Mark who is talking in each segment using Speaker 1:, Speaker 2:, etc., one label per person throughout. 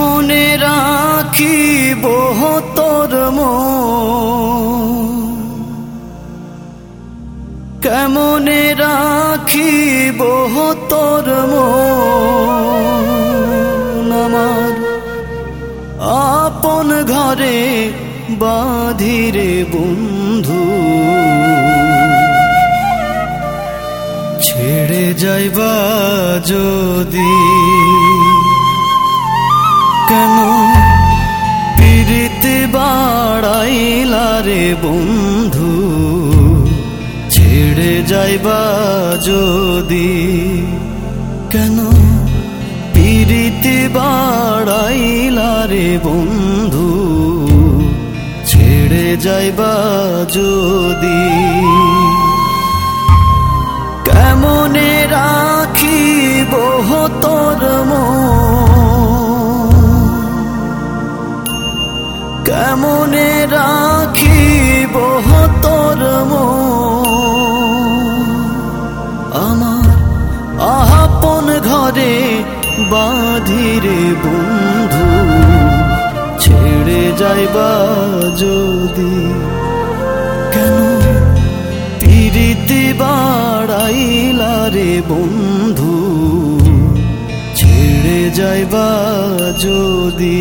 Speaker 1: কেমনে রাখিব তোর মন, কেমনে রাখিব তোর মন, আমার আপন ঘরে বাঁধিরে বন্ধু। ছেড়ে যাইবা যদি কেন পিরিতি বাড়াইলা রে বন্ধু। ছেড়ে যাইবা যদি কেন পিরিতি বাড়াইলা রে বন্ধু। ছেড়ে যাইবা যদি কেমনে রাখিব তোর মন, কেমনে রাখিব তোর মন, আমার আপন ঘরে বাঁধিরে বন্ধু। ছেড়ে যাইবা যদি কেন পিরিতি বাড়াইলা রে বন্ধু। ছেড়ে যাইবা যদি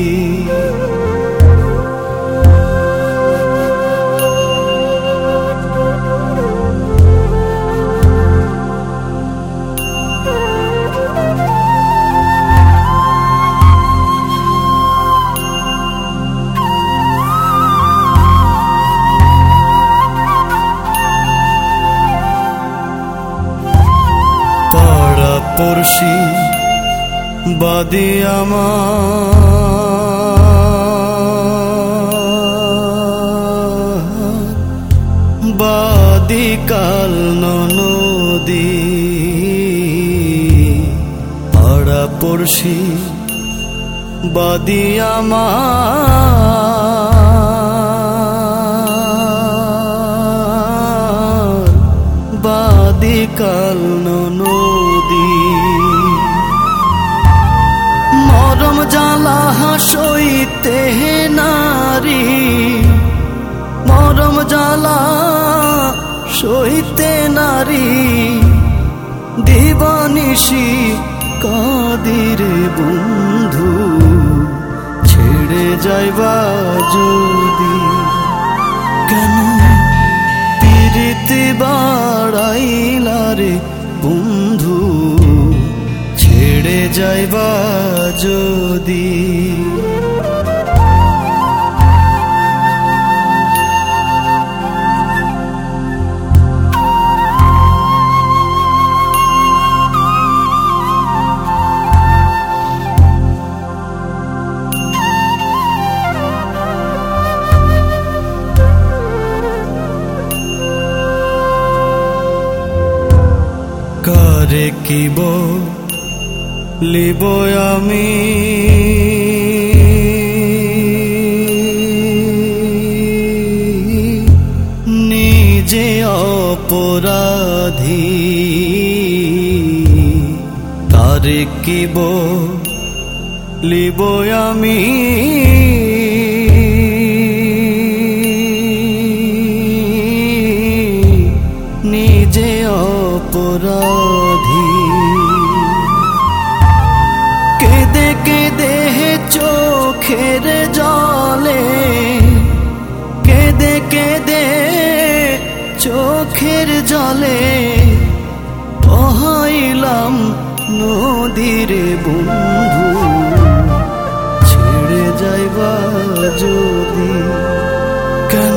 Speaker 1: পড়শি বাদী আমার, বাদী কাল নদী। পাড়া পড়শি বাদী আমার, বাদী কাল নদী। মরম জ্বালা সইতে নারী, মরম জ্বালা সইতে নারী। দিবানিশি কাদিরে বন্ধু। ছেড়ে যাইবা যদি কেন পিরিতি বাড়াইলা রে বন্ধু। ছেড়ে যাইবা যদি কারে কিব লিব আমি, নিজে অপরাধী। কারে কিব লিব আমি, নিজে অপরাধী। কেঁদে কেঁদে চোখের জলে, কেঁদে কেঁদে চোখের জলে বহাইলাম নদীরে বন্ধু। ছেড়ে যাইবা যদি কেন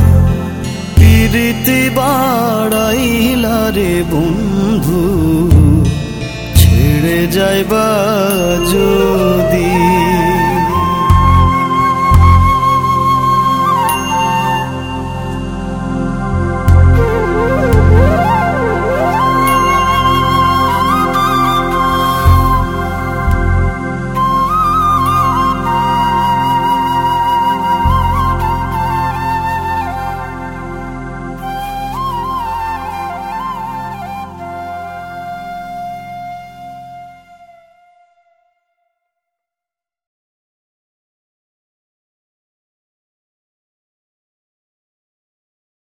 Speaker 1: পিরিতি বাড়াইলা রে বন্ধু। ছেড়ে যাইবা যদি